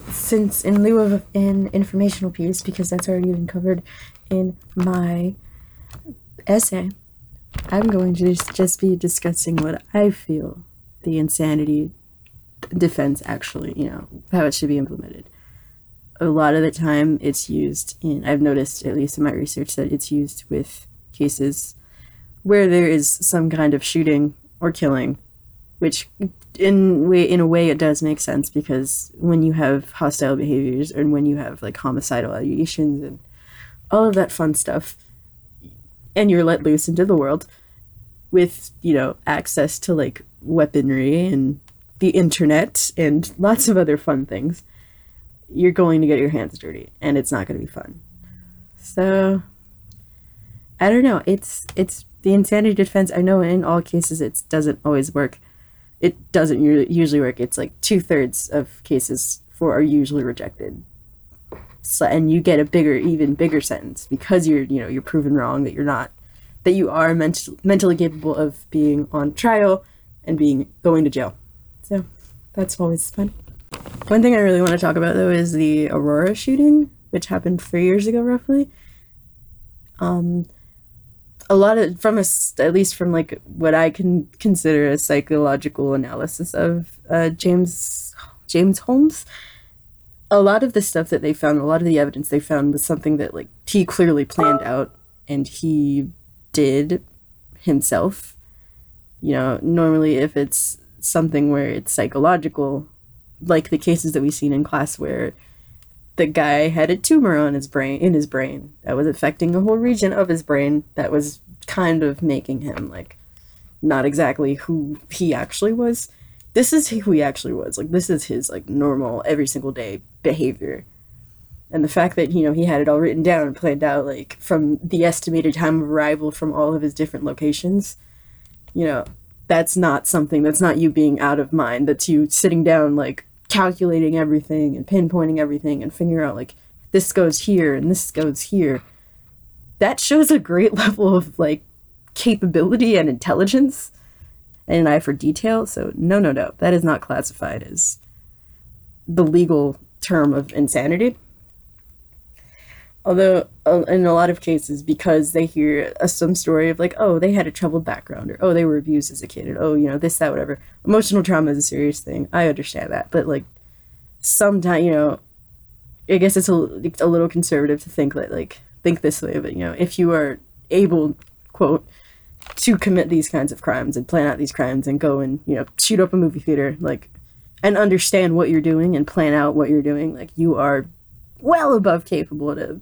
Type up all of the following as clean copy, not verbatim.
since in lieu of an informational piece, because that's already been covered in my essay, I'm going to just be discussing what I feel the insanity defense actually, how it should be implemented. A lot of the time it's used I've noticed, at least in my research, that it's used with cases where there is some kind of shooting or killing, which in a way it does make sense, because when you have hostile behaviors and when you have like homicidal ideations and all of that fun stuff, and you're let loose into the world with, access to like weaponry and the internet and lots of other fun things, you're going to get your hands dirty and it's not going to be fun. So I don't know. It's the insanity defense. I know in all cases it doesn't always work. It doesn't usually work. It's like 2/3 of cases are usually rejected. So, and you get a even bigger sentence because you're proven wrong, that you are mentally capable of being on trial and going to jail. So that's always fun. One thing I really want to talk about though is the Aurora shooting, which happened 3 years ago roughly. A lot of, at least from like what I can consider a psychological analysis of James Holmes, a lot of the stuff that they found, a lot of the evidence they found was something that like he clearly planned out and he did himself. Normally if it's something where it's psychological, like the cases that we've seen in class where the guy had a tumor in his brain that was affecting a whole region of his brain that was kind of making him like not exactly who he actually was. This is who he actually was. Like, this is his like normal every single day behavior. And the fact that, he had it all written down and planned out, like from the estimated time of arrival from all of his different locations, that's not you being out of mind. That's you sitting down, like calculating everything and pinpointing everything and figuring out like this goes here and this goes here. That shows a great level of like capability and intelligence and an eye for detail. So no, that is not classified as the legal term of insanity. Although in a lot of cases, because they hear some story of like, oh, they had a troubled background, or oh, they were abused as a kid, or oh, this, that, whatever. Emotional trauma is a serious thing. I understand that. But like sometimes, I guess it's a little conservative to think this way. But, if you are able, quote, to commit these kinds of crimes and plan out these crimes and go and, shoot up a movie theater, like, and understand what you're doing and plan out what you're doing, like, you are well above capable to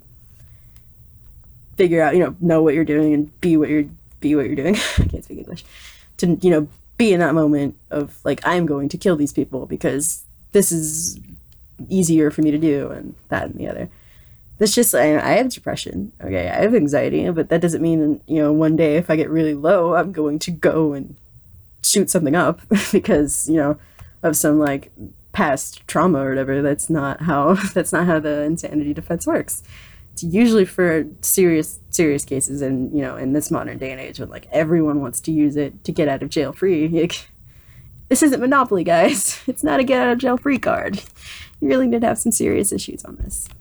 figure out, know what you're doing and be what you're doing. I can't speak English. To, be in that moment of like, I'm going to kill these people because this is easier for me to do, and that and the other. That's just, I have depression. Okay, I have anxiety, but that doesn't mean, one day if I get really low, I'm going to go and shoot something up because, of some like past trauma or whatever. That's not how the insanity defense works. It's usually for serious cases, and in this modern day and age when like everyone wants to use it to get out of jail free. Like, this isn't Monopoly, guys. It's not a get out of jail free card. You really need to have some serious issues on this.